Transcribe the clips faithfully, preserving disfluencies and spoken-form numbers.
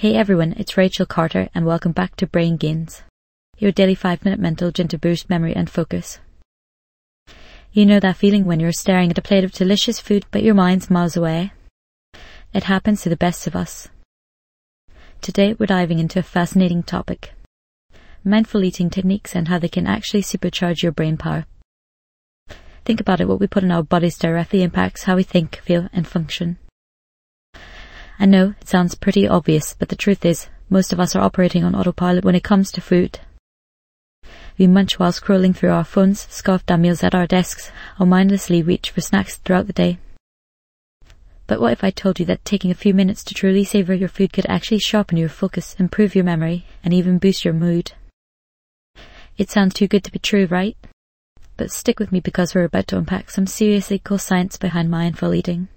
Hey everyone, it's Rachel Carter and welcome back to Brain Gains, your daily five minute mental gym to boost memory and focus. You know that feeling when you're staring at a plate of delicious food but your mind's miles away? It happens to the best of us. Today we're diving into a fascinating topic: mindful eating techniques and how they can actually supercharge your brain power. Think about it, what we put in our bodies directly impacts how we think, feel and function. I know it sounds pretty obvious, but the truth is, most of us are operating on autopilot when it comes to food. We munch while scrolling through our phones, scarf down meals at our desks, or mindlessly reach for snacks throughout the day. But what if I told you that taking a few minutes to truly savor your food could actually sharpen your focus, improve your memory, and even boost your mood? It sounds too good to be true, right? But stick with me because we're about to unpack some seriously cool science behind mindful eating.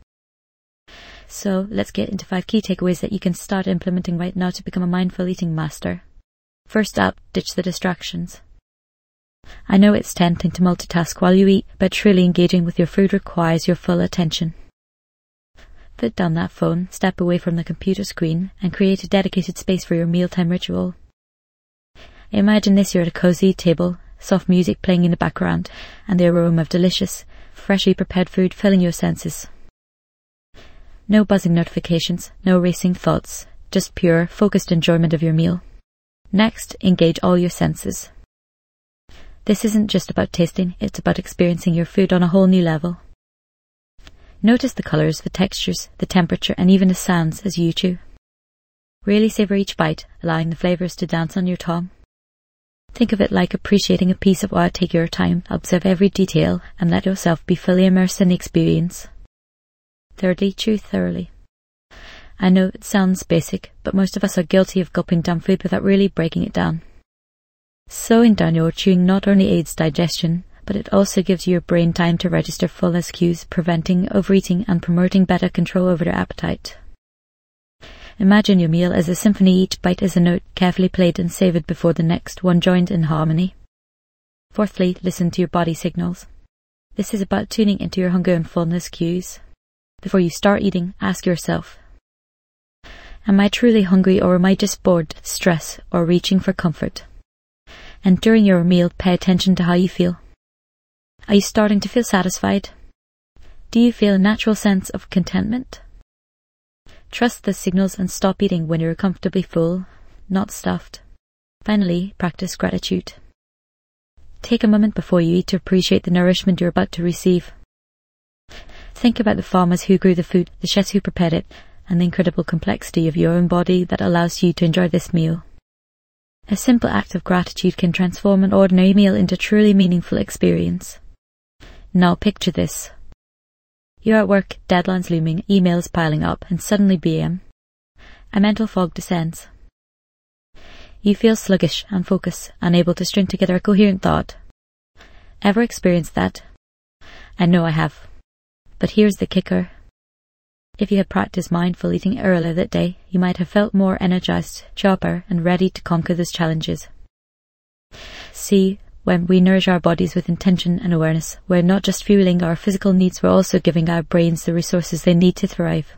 So let's get into five key takeaways that you can start implementing right now to become a mindful eating master. First up, ditch the distractions. I know it's tempting to multitask while you eat, but truly engaging with your food requires your full attention. Put down that phone, step away from the computer screen, and create a dedicated space for your mealtime ritual. Imagine this: you're at a cozy table, soft music playing in the background, and the aroma of delicious, freshly prepared food filling your senses. No buzzing notifications, no racing thoughts, just pure, focused enjoyment of your meal. Next, engage all your senses. This isn't just about tasting, it's about experiencing your food on a whole new level. Notice the colours, the textures, the temperature, and even the sounds as you chew. Really savour each bite, allowing the flavours to dance on your tongue. Think of it like appreciating a piece of art. Take your time, observe every detail, and let yourself be fully immersed in the experience. Thirdly, chew thoroughly. I know it sounds basic, but most of us are guilty of gulping down food without really breaking it down. Slowing down your chewing not only aids digestion, but it also gives your brain time to register full as cues, preventing overeating and promoting better control over your appetite. Imagine your meal as a symphony. Each bite is a note, carefully played and savoured before the next one joined in harmony. Fourthly, listen to your body signals. This is about tuning into your hunger and fullness cues. Before you start eating, ask yourself, am I truly hungry, or am I just bored, stressed, or reaching for comfort? And during your meal, pay attention to how you feel. Are you starting to feel satisfied? Do you feel a natural sense of contentment? Trust the signals and stop eating when you're comfortably full, not stuffed. Finally, practice gratitude. Take a moment before you eat to appreciate the nourishment you're about to receive. Think about the farmers who grew the food, the chefs who prepared it, and the incredible complexity of your own body that allows you to enjoy this meal. A simple act of gratitude can transform an ordinary meal into a truly meaningful experience. Now picture this. You're at work, deadlines looming, emails piling up, and suddenly B M. A mental fog descends. You feel sluggish and focused, unable to string together a coherent thought. Ever experienced that? I know I have. But here's the kicker. If you had practiced mindful eating earlier that day, you might have felt more energized, sharper, and ready to conquer those challenges. See, when we nourish our bodies with intention and awareness, we're not just fueling our physical needs, we're also giving our brains the resources they need to thrive.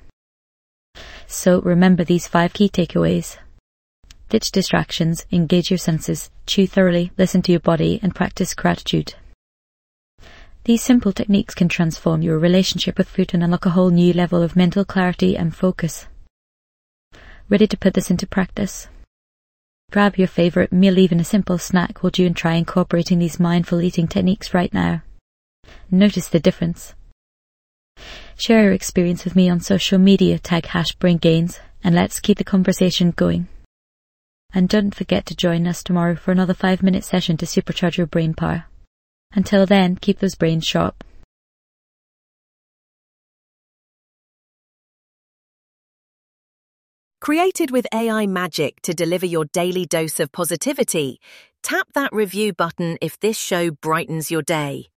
So remember these five key takeaways. Ditch distractions, engage your senses, chew thoroughly, listen to your body, and practice gratitude. These simple techniques can transform your relationship with food and unlock a whole new level of mental clarity and focus. Ready to put this into practice? Grab your favourite meal, even a simple snack, will do, and try incorporating these mindful eating techniques right now. Notice the difference. Share your experience with me on social media, tag hash BrainGains, and let's keep the conversation going. And don't forget to join us tomorrow for another five minute session to supercharge your brain power. Until then, keep those brains sharp. Created with A I magic to deliver your daily dose of positivity, tap that review button if this show brightens your day.